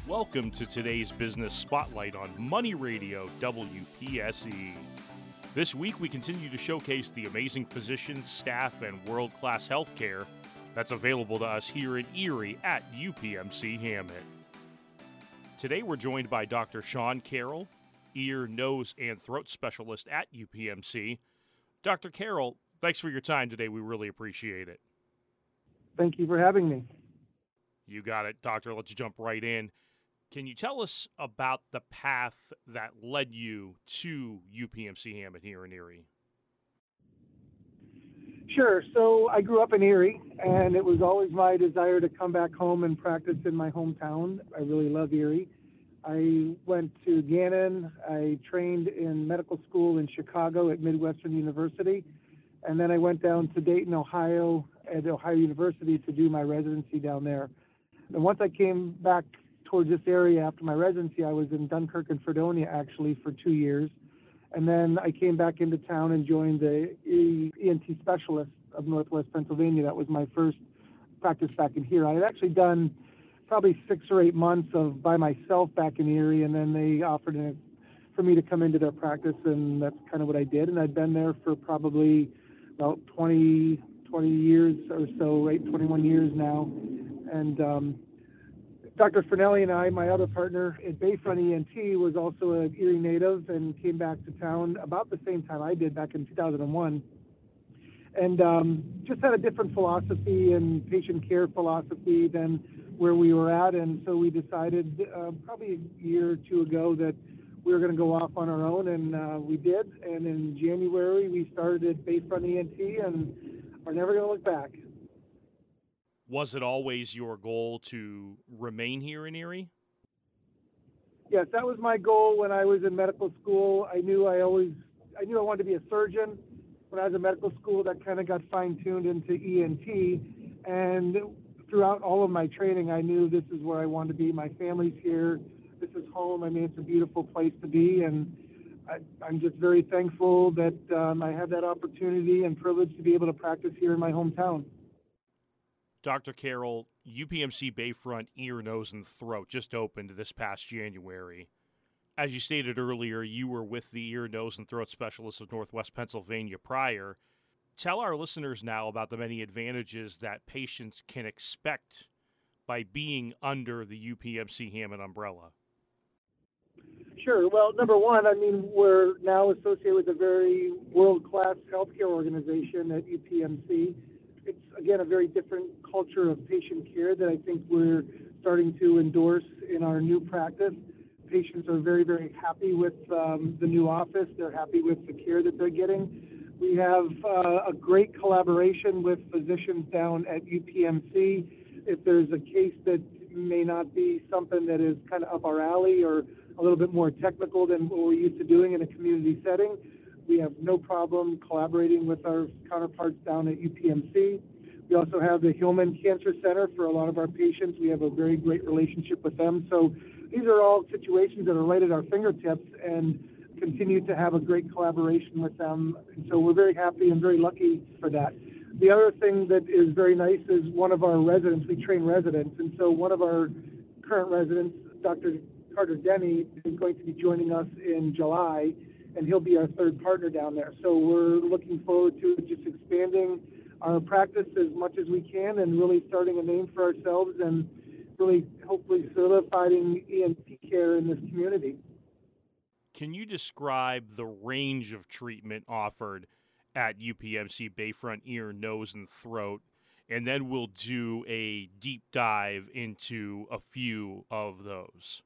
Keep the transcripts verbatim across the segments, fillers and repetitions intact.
Welcome to today's Business Spotlight on Money Radio W P S E. This week we continue to showcase the amazing physicians, staff, and world-class healthcare that's available to us here in Erie at U P M C Hammett. Today we're joined by Doctor Sean Carroll, ear, nose, and throat specialist at U P M C. Doctor Carroll, thanks for your time today. We really appreciate it. Thank you for having me. You got it, Doctor. Let's jump right in. Can you tell us about the path that led you to U P M C Hammett here in Erie? Sure. So I grew up in Erie, and it was always my desire to come back home and practice in my hometown. I really love Erie. I went to Gannon. I trained in medical school in Chicago at Midwestern University, and then I went down to Dayton, Ohio, at Ohio University to do my residency down there. And once I came back towards this area after my residency, I was in Dunkirk and Fredonia actually for two years. And then I came back into town and joined the E N T specialist of Northwest Pennsylvania. That was my first practice back in here. I had actually done probably six or eight months of by myself back in Erie, and then they offered it for me to come into their practice, and that's kind of what I did. And I'd been there for probably about twenty, twenty years or so, right, twenty-one years now. And um, Doctor Fernelli and I, my other partner at Bayfront E N T, was also an Erie native and came back to town about the same time I did back in two thousand one. And um, just had a different philosophy and patient care philosophy than where we were at. And so we decided uh, probably a year or two ago that we were going to go off on our own, and uh, we did. And in January, we started at Bayfront E N T, and we're never going to look back. Was it always your goal to remain here in Erie? Yes, that was my goal when I was in medical school. I knew I always, I knew I wanted to be a surgeon. When I was in medical school, that kind of got fine-tuned into E N T. And throughout all of my training, I knew this is where I wanted to be. My family's here. This is home. I mean, it's a beautiful place to be. And I, I'm just very thankful that um, I had that opportunity and privilege to be able to practice here in my hometown. Doctor Carroll, U P M C Bayfront Ear, Nose, and Throat just opened this past January. As you stated earlier, you were with the Ear, Nose, and Throat Specialists of Northwest Pennsylvania prior. Tell our listeners now about the many advantages that patients can expect by being under the U P M C Hammett umbrella. Sure. Well, number one, I mean, we're now associated with a very world-class healthcare organization at U P M C. It's, again, a very different culture of patient care that I think we're starting to endorse in our new practice. Patients are very, very happy with um, the new office. They're happy with the care that they're getting. We have uh, a great collaboration with physicians down at U P M C. If there's a case that may not be something that is kind of up our alley or a little bit more technical than what we're used to doing in a community setting, we have no problem collaborating with our counterparts down at U P M C. We also have the Hillman Cancer Center for a lot of our patients. We have a very great relationship with them. So these are all situations that are right at our fingertips and continue to have a great collaboration with them. And so we're very happy and very lucky for that. The other thing that is very nice is one of our residents, we train residents. And so one of our current residents, Doctor Carter Denny, is going to be joining us in July, and he'll be our third partner down there. So we're looking forward to just expanding our practice as much as we can and really starting a name for ourselves and really hopefully solidifying E N T care in this community. Can you describe the range of treatment offered at U P M C Bayfront Ear, Nose, and Throat? And then we'll do a deep dive into a few of those.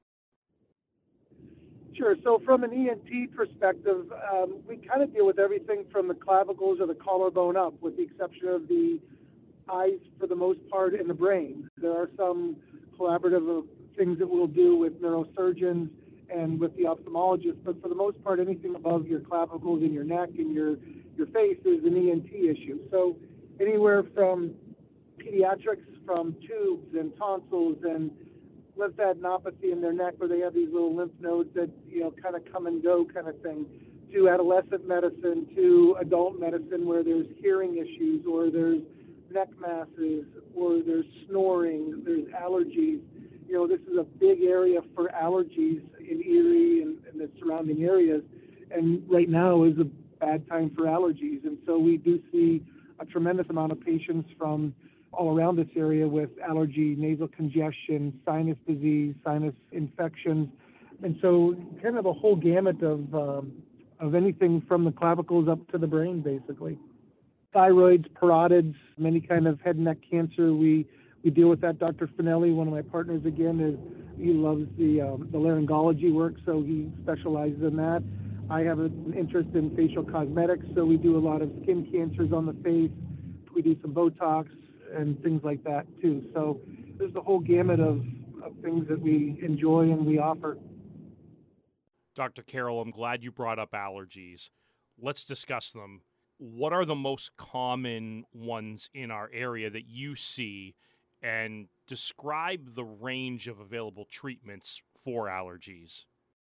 Sure. So from an E N T perspective, um, we kind of deal with everything from the clavicles or the collarbone up, with the exception of the eyes for the most part and the brain. There are some collaborative things that we'll do with neurosurgeons and with the ophthalmologist, but for the most part, anything above your clavicles and your neck and your, your face is an E N T issue. So anywhere from pediatrics, from tubes and tonsils and lymphadenopathy in their neck where they have these little lymph nodes that, you know, kind of come and go kind of thing, to adolescent medicine, to adult medicine where there's hearing issues or there's neck masses or there's snoring, there's allergies. you know, this is a big area for allergies in Erie and, and the surrounding areas. And right now is a bad time for allergies. And so we do see a tremendous amount of patients from all around this area with allergy, nasal congestion, sinus disease, sinus infections. And so kind of a whole gamut of, um, of anything from the clavicles up to the brain, basically. Thyroids, parotids, many kind of head and neck cancer. We we deal with that. Doctor Finelli, one of my partners, again, is he loves the um, the laryngology work, so he specializes in that. I have an interest in facial cosmetics, so we do a lot of skin cancers on the face. We do some Botox and things like that too. So there's a whole gamut of, of things that we enjoy and we offer. Doctor Carroll, I'm glad you brought up allergies. Let's discuss them. What are the most common ones in our area that you see, and describe the range of available treatments for allergies?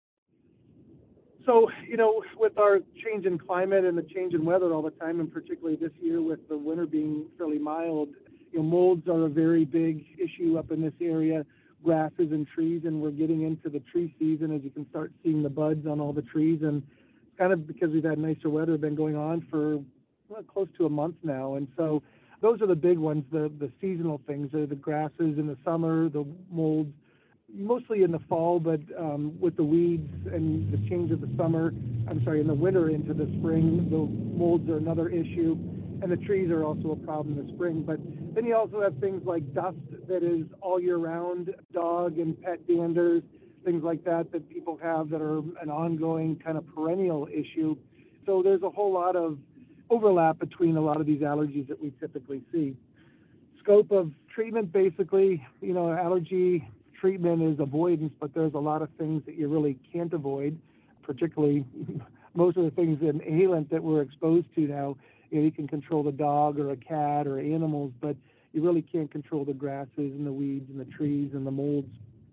So, you know, with our change in climate and the change in weather all the time, and particularly this year with the winter being fairly mild, you know, molds are a very big issue up in this area, grasses and trees, and we're getting into the tree season as you can start seeing the buds on all the trees. And kind of because we've had nicer weather, been going on for well, close to a month now. And so those are the big ones, the, the seasonal things, are the grasses in the summer, the molds, mostly in the fall, but um, with the weeds and the change of the summer, I'm sorry, in the winter into the spring, the molds are another issue. And the trees are also a problem in the spring. But then you also have things like dust that is all year round, dog and pet danders, things like that that people have that are an ongoing kind of perennial issue. So there's a whole lot of overlap between a lot of these allergies that we typically see. Scope of treatment, basically, you know, allergy treatment is avoidance, but there's a lot of things that you really can't avoid, particularly most of the things in inhalant that we're exposed to now. You know, you can control the dog or a cat or animals, but you really can't control the grasses and the weeds and the trees and the molds.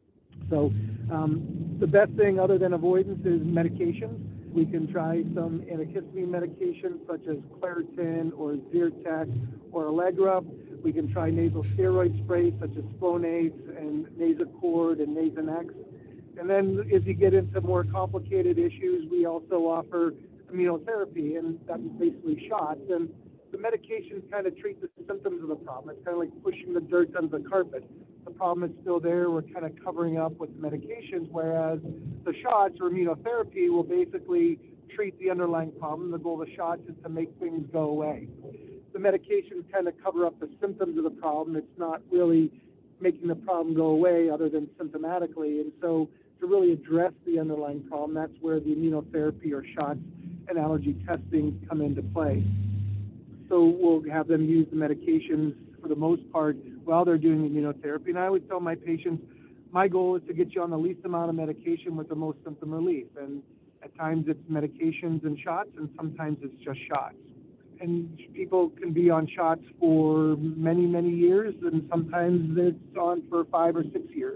So um, the best thing other than avoidance is medications. We can try some antihistamine medications such as Claritin or Zyrtec or Allegra. We can try nasal steroid sprays such as Flonase and Nasacort and Nasonex. And then as you get into more complicated issues, we also offer immunotherapy, and that's basically shots. And the medications kind of treat the symptoms of the problem. It's kind of like pushing the dirt under the carpet. The problem is still there. We're kind of covering up with medications, whereas the shots or immunotherapy will basically treat the underlying problem. The goal of the shots is to make things go away. The medications kind of cover up the symptoms of the problem. It's not really making the problem go away other than symptomatically. And so to really address the underlying problem, that's where the immunotherapy or shots and allergy testing come into play. So we'll have them use the medications for the most part while they're doing immunotherapy. And I always tell my patients, my goal is to get you on the least amount of medication with the most symptom relief. And at times it's medications and shots, and sometimes it's just shots. And people can be on shots for many, many years, and sometimes it's on for five or six years.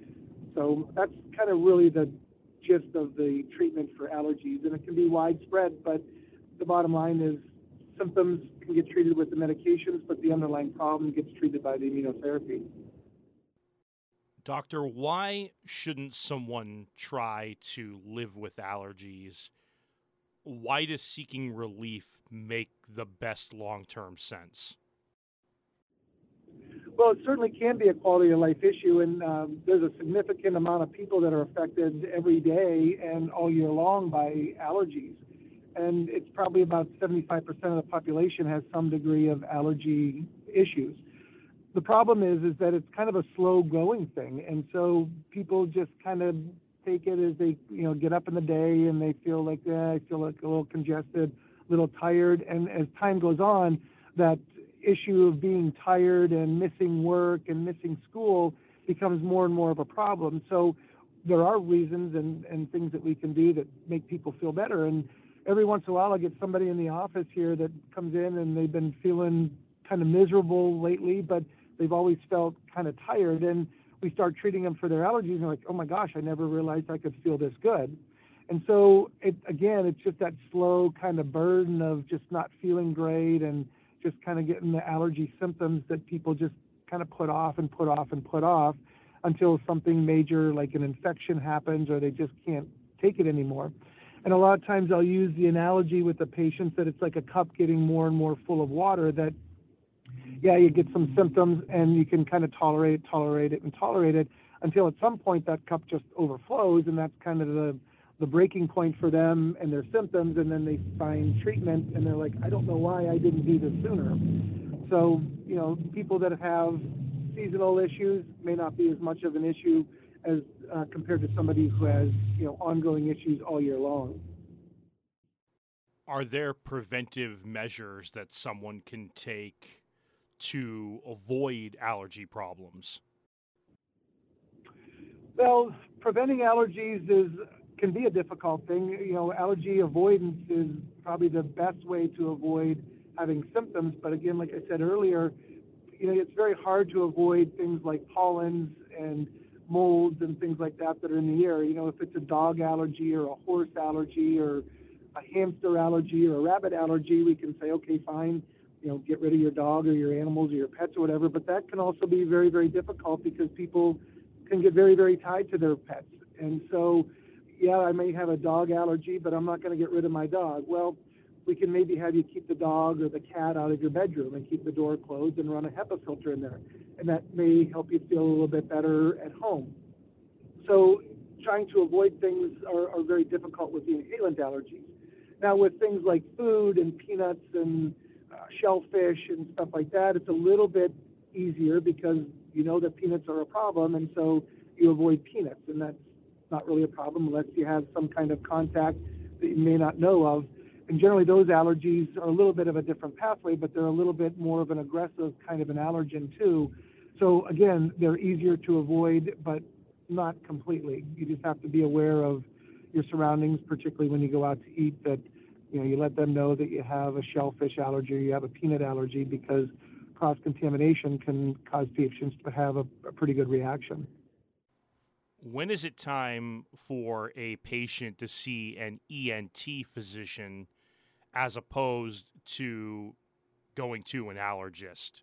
So that's kind of really the gist of the treatment for allergies, and it can be widespread, but the bottom line is symptoms can get treated with the medications, but the underlying problem gets treated by the immunotherapy. Doctor, why shouldn't someone try to live with allergies? Why does seeking relief make the best long-term sense? Well, it certainly can be a quality of life issue, and um, there's a significant amount of people that are affected every day and all year long by allergies. And it's probably about seventy-five percent of the population has some degree of allergy issues. The problem is, is that it's kind of a slow-going thing, and so people just kind of take it as they, you know, get up in the day and they feel like, yeah, I feel like a little congested, a little tired, and as time goes on, that issue of being tired and missing work and missing school becomes more and more of a problem. So there are reasons and, and things that we can do that make people feel better. And every once in a while I get somebody in the office here that comes in and they've been feeling kind of miserable lately, but they've always felt kind of tired. And we start treating them for their allergies and they're like, oh my gosh, I never realized I could feel this good. And so it, again, it's just that slow kind of burden of just not feeling great and just kind of getting the allergy symptoms that people just kind of put off and put off and put off. until something major like an infection happens or they just can't take it anymore. And a lot of times I'll use the analogy with the patients that it's like a cup getting more and more full of water, that yeah, you get some symptoms and you can kind of tolerate it, tolerate it, and tolerate it until at some point that cup just overflows, and that's kind of the, the breaking point for them and their symptoms, and then they find treatment and they're like, I don't know why I didn't do this sooner. So, you know, people that have seasonal issues may not be as much of an issue as uh, compared to somebody who has, you know, ongoing issues all year long. Are there preventive measures that someone can take to avoid allergy problems? Well, preventing allergies is can be a difficult thing. You know, allergy avoidance is probably the best way to avoid having symptoms. But again, like I said earlier, you know, it's very hard to avoid things like pollens and molds and things like that that are in the air. You know, if it's a dog allergy or a horse allergy or a hamster allergy or a rabbit allergy, we can say, okay, fine, you know, get rid of your dog or your animals or your pets or whatever. But that can also be very, very difficult because people can get very, very tied to their pets. And so, yeah, I may have a dog allergy, but I'm not going to get rid of my dog. Well, we can maybe have you keep the dog or the cat out of your bedroom and keep the door closed and run a HEPA filter in there. And that may help you feel a little bit better at home. So trying to avoid things are, are very difficult with the inhalant allergies. Now with things like food and peanuts and uh, shellfish and stuff like that, it's a little bit easier because you know that peanuts are a problem, and so you avoid peanuts, and that's not really a problem unless you have some kind of contact that you may not know of. And generally those allergies are a little bit of a different pathway, but they're a little bit more of an aggressive kind of an allergen too. So again, they're easier to avoid, but not completely. You just have to be aware of your surroundings, particularly when you go out to eat, that you know you let them know that you have a shellfish allergy or you have a peanut allergy, because cross-contamination can cause patients to have a, a pretty good reaction. When is it time for a patient to see an E N T physician as opposed to going to an allergist?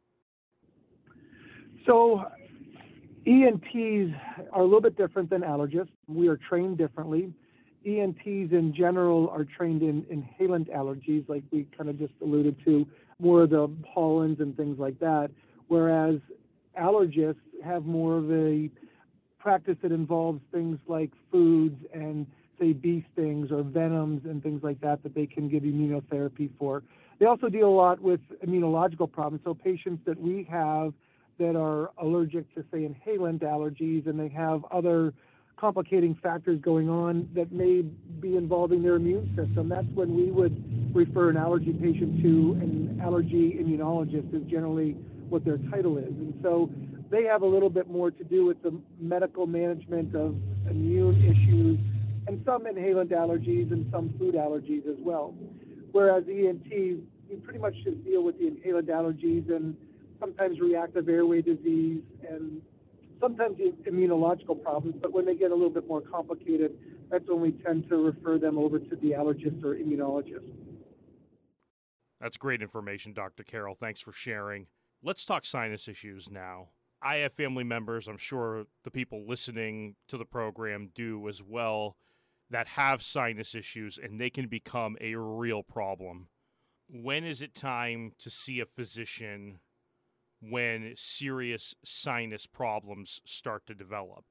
So E N Ts are a little bit different than allergists. We are trained differently. E N Ts in general are trained in inhalant allergies, like we kind of just alluded to, more of the pollens and things like that, whereas allergists have more of a practice that involves things like foods and, say, bee stings or venoms and things like that that they can give immunotherapy for. They also deal a lot with immunological problems. So patients that we have that are allergic to, say, inhalant allergies, and they have other complicating factors going on that may be involving their immune system, that's when we would refer an allergy patient to an allergy immunologist, is generally what their title is. And so they have a little bit more to do with the medical management of immune issues and some inhalant allergies and some food allergies as well. Whereas E N T, you pretty much just deal with the inhalant allergies and sometimes reactive airway disease and sometimes immunological problems, but when they get a little bit more complicated, that's when we tend to refer them over to the allergist or immunologist. That's great information, Doctor Carroll. Thanks for sharing. Let's talk sinus issues now. I have family members, I'm sure the people listening to the program do as well, that have sinus issues, and they can become a real problem. When is it time to see a physician when serious sinus problems start to develop?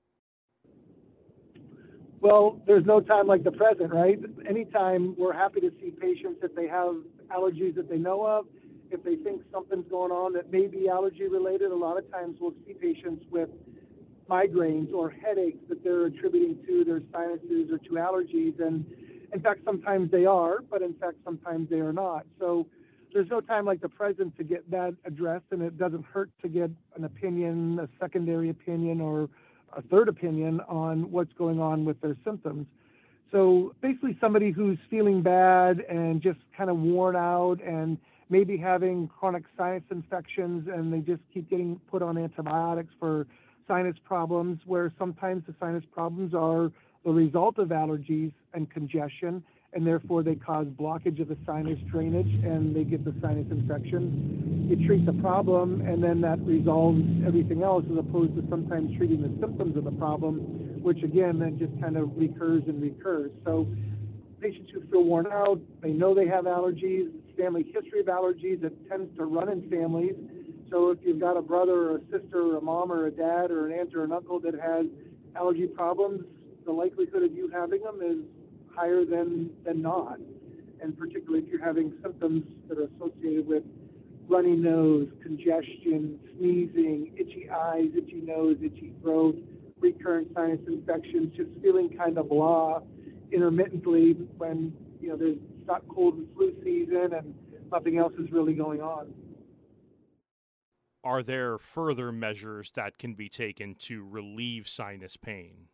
Well, there's no time like the present, right? Anytime, we're happy to see patients if they have allergies that they know of. If they think something's going on that may be allergy related, a lot of times we'll see patients with migraines or headaches that they're attributing to their sinuses or to allergies. And in fact, sometimes they are, but in fact, sometimes they are not. So there's no time like the present to get that addressed, and it doesn't hurt to get an opinion, a secondary opinion, or a third opinion on what's going on with their symptoms. So basically somebody who's feeling bad and just kind of worn out and maybe having chronic sinus infections, and they just keep getting put on antibiotics for sinus problems, where sometimes the sinus problems are the result of allergies and congestion, and therefore they cause blockage of the sinus drainage, and they get the sinus infection. You treat the problem, and then that resolves everything else, as opposed to sometimes treating the symptoms of the problem, which again then just kind of recurs and recurs. So patients who feel worn out, they know they have allergies, family history of allergies, it tends to run in families. So if you've got a brother or a sister or a mom or a dad or an aunt or an uncle that has allergy problems, the likelihood of you having them is higher than, than not. And particularly if you're having symptoms that are associated with runny nose, congestion, sneezing, itchy eyes, itchy nose, itchy throat, recurrent sinus infections, just feeling kind of blah intermittently when, you know, there's not cold and flu season and nothing else is really going on. Are there further measures that can be taken to relieve sinus pain?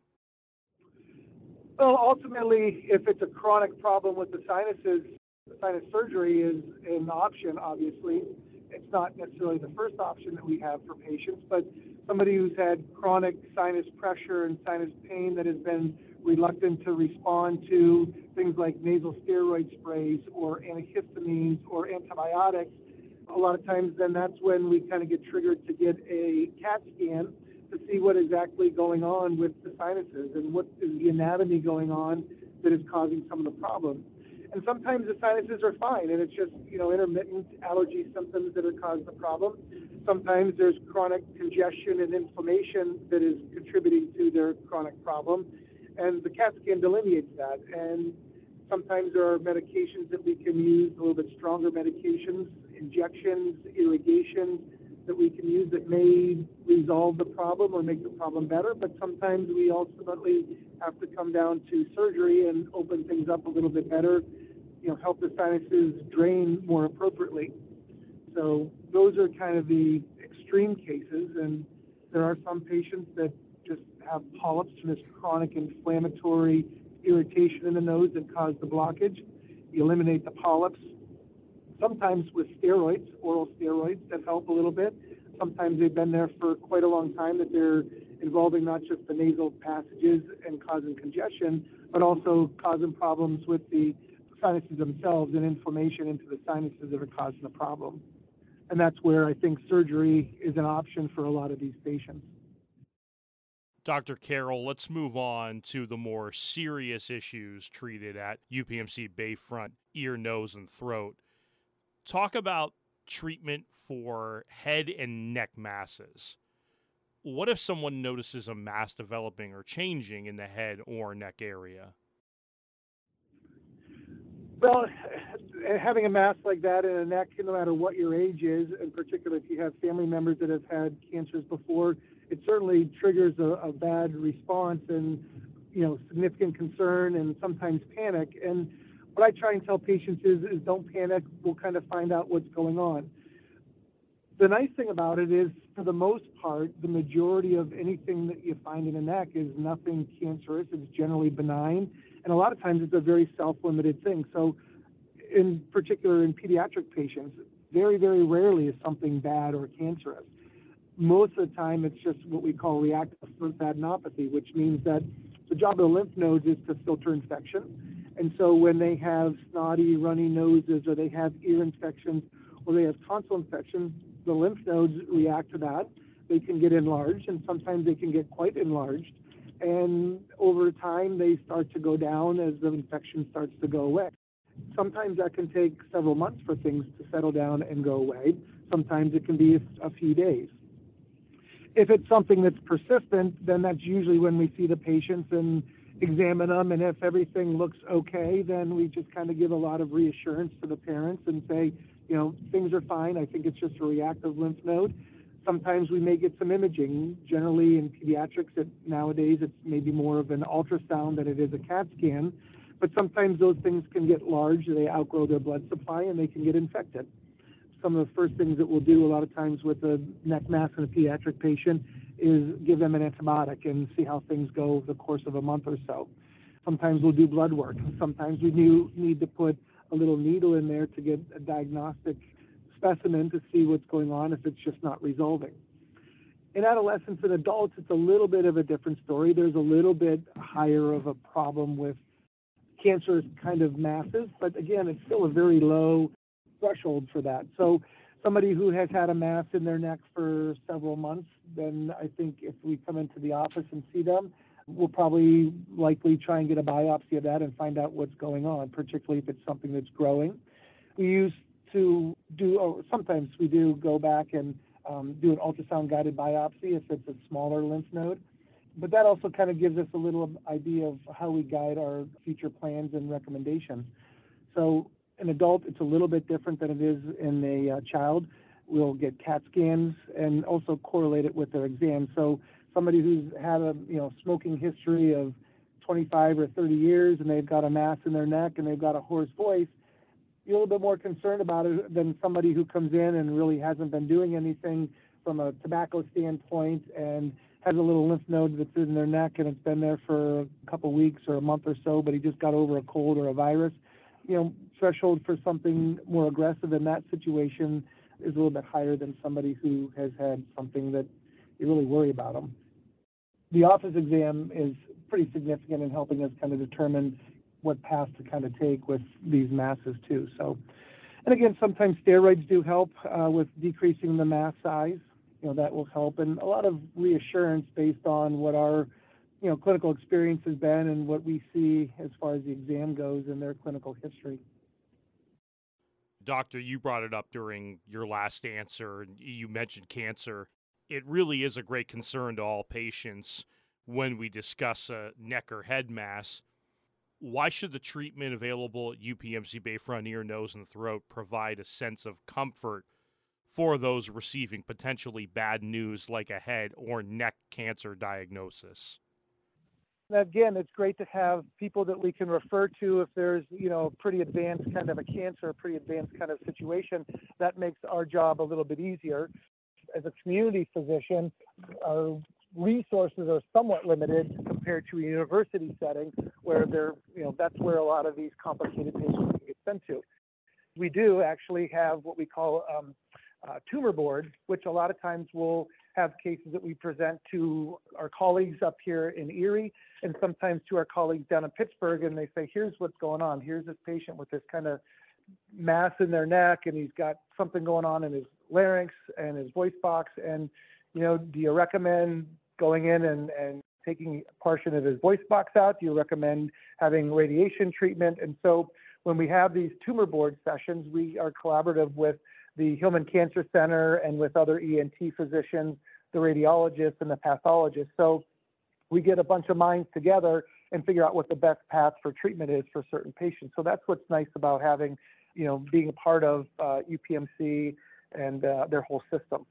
Well, ultimately, if it's a chronic problem with the sinuses, sinus surgery is an option, obviously. It's not necessarily the first option that we have for patients, but somebody who's had chronic sinus pressure and sinus pain that has been reluctant to respond to things like nasal steroid sprays or antihistamines or antibiotics, a lot of times then that's when we kind of get triggered to get a CAT scan to see what exactly going on with the sinuses and what is the anatomy going on that is causing some of the problems. And sometimes the sinuses are fine, and it's just, you know, intermittent allergy symptoms that have caused the problem. Sometimes there's chronic congestion and inflammation that is contributing to their chronic problem, and the CAT scan delineates that. And sometimes there are medications that we can use, a little bit stronger medications, injections, irrigation that we can use that may resolve the problem or make the problem better, but sometimes we ultimately have to come down to surgery and open things up a little bit better, you know, help the sinuses drain more appropriately. So those are kind of the extreme cases, and there are some patients that just have polyps from this chronic inflammatory irritation in the nose that cause the blockage. You eliminate the polyps, sometimes with steroids, oral steroids that help a little bit. Sometimes they've been there for quite a long time, that they're involving not just the nasal passages and causing congestion, but also causing problems with the sinuses themselves and inflammation into the sinuses that are causing the problem. And that's where I think surgery is an option for a lot of these patients. Doctor Carroll, let's move on to the more serious issues treated at U P M C Bayfront, ear, nose, and throat. Talk about treatment for head and neck masses. What if someone notices a mass developing or changing in the head or neck area? Well, having a mass like that in a neck, no matter what your age is, in particular if you have family members that have had cancers before, it certainly triggers a, a bad response and, you know, significant concern and sometimes panic. And what I try and tell patients is, is don't panic. We'll kind of find out what's going on. The nice thing about it is, for the most part, the majority of anything that you find in a neck is nothing cancerous. It's generally benign. And a lot of times it's a very self-limited thing. So in particular in pediatric patients, very, very rarely is something bad or cancerous. Most of the time it's just what we call reactive lymphadenopathy, which means that the job of the lymph nodes is to filter infection. And so when they have snotty, runny noses, or they have ear infections, or they have tonsil infections, the lymph nodes react to that. They can get enlarged, and sometimes they can get quite enlarged. And over time, they start to go down as the infection starts to go away. Sometimes that can take several months for things to settle down and go away. Sometimes it can be a, a few days. If it's something that's persistent, then that's usually when we see the patients and examine them, and if everything looks okay, then we just kind of give a lot of reassurance to the parents and say, you know, things are fine. I think it's just a reactive lymph node. Sometimes we may get some imaging. Generally in pediatrics, it, nowadays it's maybe more of an ultrasound than it is a CAT scan, but sometimes those things can get large, they outgrow their blood supply, and they can get infected. Some of the first things that we'll do a lot of times with a neck mass in a pediatric patient is give them an antibiotic and see how things go over the course of a month or so. Sometimes we'll do blood work. Sometimes we do need to put a little needle in there to get a diagnostic specimen to see what's going on if it's just not resolving. In adolescents and adults, it's a little bit of a different story. There's a little bit higher of a problem with cancerous kind of masses, but again, it's still a very low threshold for that. So somebody who has had a mass in their neck for several months, then I think if we come into the office and see them, we'll probably likely try and get a biopsy of that and find out what's going on, particularly if it's something that's growing. We used to do, or sometimes we do go back and um, do an ultrasound-guided biopsy if it's a smaller lymph node. But that also kind of gives us a little idea of how we guide our future plans and recommendations. So an adult, it's a little bit different than it is in a uh, child. We'll get CAT scans and also correlate it with their exam. So somebody who's had a you know smoking history of twenty-five or thirty years and they've got a mass in their neck and they've got a hoarse voice, you're a little bit more concerned about it than somebody who comes in and really hasn't been doing anything from a tobacco standpoint and has a little lymph node that's in their neck and it's been there for a couple of weeks or a month or so, but he just got over a cold or a virus. You know, threshold for something more aggressive in that situation is a little bit higher than somebody who has had something that you really worry about them. The office exam is pretty significant in helping us kind of determine what path to kind of take with these masses too. So, and again, sometimes steroids do help uh, with decreasing the mass size. You know, that will help, and a lot of reassurance based on what our, you know, clinical experience has been and what we see as far as the exam goes in their clinical history. Doctor, you brought it up during your last answer, and you mentioned cancer. It really is a great concern to all patients when we discuss a neck or head mass. Why should the treatment available at U P M C Bayfront Ear, Nose, and Throat provide a sense of comfort for those receiving potentially bad news like a head or neck cancer diagnosis? Again, it's great to have people that we can refer to if there's, you know, pretty advanced kind of a cancer, a pretty advanced kind of situation. That makes our job a little bit easier. As a community physician, our resources are somewhat limited compared to a university setting where they're, you know, that's where a lot of these complicated patients get sent to. We do actually have what we call um, uh, tumor board, which a lot of times will have cases that we present to our colleagues up here in Erie and sometimes to our colleagues down in Pittsburgh, and they say, here's what's going on. Here's this patient with this kind of mass in their neck, and he's got something going on in his larynx and his voice box, and, you know, do you recommend going in and, and taking a portion of his voice box out? Do you recommend having radiation treatment? And so when we have these tumor board sessions, we are collaborative with the Hillman Cancer Center and with other E N T physicians, the radiologists and the pathologists. So we get a bunch of minds together and figure out what the best path for treatment is for certain patients. So that's what's nice about having, you know, being a part of uh, U P M C and uh, their whole system.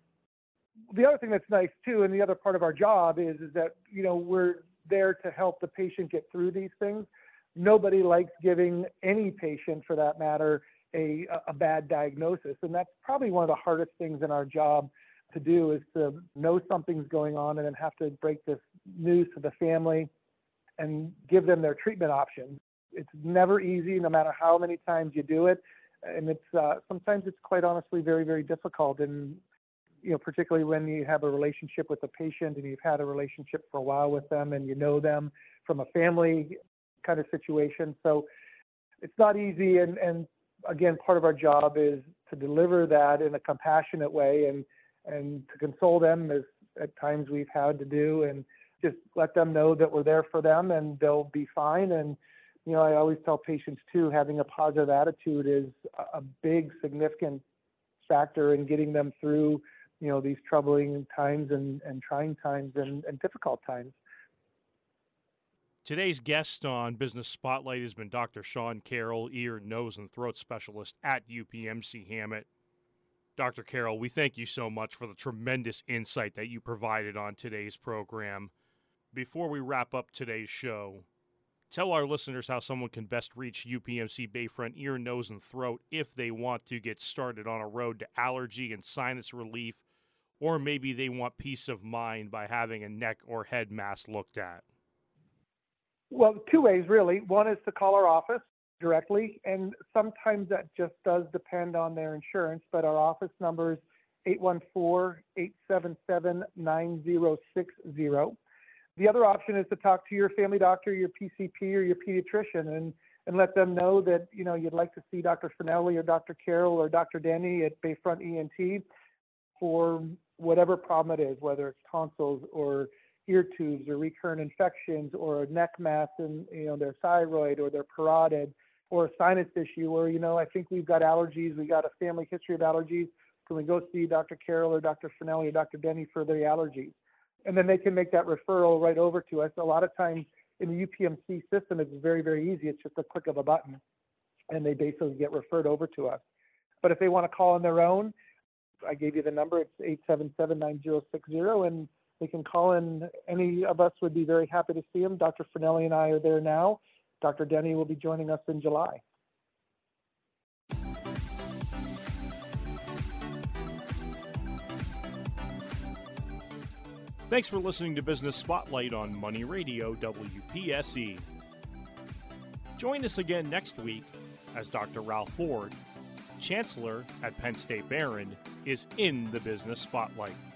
The other thing that's nice too, and the other part of our job is, is that, you know, we're there to help the patient get through these things. Nobody likes giving any patient, for that matter, a, a bad diagnosis. And that's probably one of the hardest things in our job to do, is to know something's going on and then have to break this news to the family and give them their treatment options. It's never easy, no matter how many times you do it. And it's uh, sometimes it's quite honestly very, very difficult. And, you know, particularly when you have a relationship with the patient and you've had a relationship for a while with them and you know them from a family kind of situation. So it's not easy. And, and again, part of our job is to deliver that in a compassionate way and, and to console them, as at times we've had to do, and just let them know that we're there for them and they'll be fine. And, you know, I always tell patients too, having a positive attitude is a big, significant factor in getting them through, you know, these troubling times and, and trying times and, and difficult times. Today's guest on Business Spotlight has been Doctor Sean Carroll, ear, nose, and throat specialist at U P M C Hammett. Doctor Carroll, we thank you so much for the tremendous insight that you provided on today's program. Before we wrap up today's show, tell our listeners how someone can best reach U P M C Bayfront Ear, Nose, and Throat if they want to get started on a road to allergy and sinus relief, or maybe they want peace of mind by having a neck or head mass looked at. Well, two ways, really. One is to call our office directly, and sometimes that just does depend on their insurance, but our office number is eight one four, eight seven seven, nine zero six zero. The other option is to talk to your family doctor, your P C P, or your pediatrician, and and let them know that, you know, you'd like to see Doctor Finelli or Doctor Carroll or Doctor Denny at Bayfront E N T for whatever problem it is, whether it's tonsils or ear tubes or recurrent infections or a neck mass in, you know, their thyroid or their parotid or a sinus issue, or, you know, I think we've got allergies, we got a family history of allergies. Can we go see Doctor Carroll or Doctor Finelli or Doctor Denny for their allergies? And then they can make that referral right over to us. A lot of times in the U P M C system, it's very, very easy. It's just a click of a button, and they basically get referred over to us. But if they want to call on their own, I gave you the number. It's eight seven seven, nine zero six zero, and they can call in. Any of us would be very happy to see them. Doctor Finelli and I are there now. Doctor Denny will be joining us in July. Thanks for listening to Business Spotlight on Money Radio W P S E. Join us again next week as Doctor Ralph Ford, Chancellor at Penn State Behrend, is in the Business Spotlight.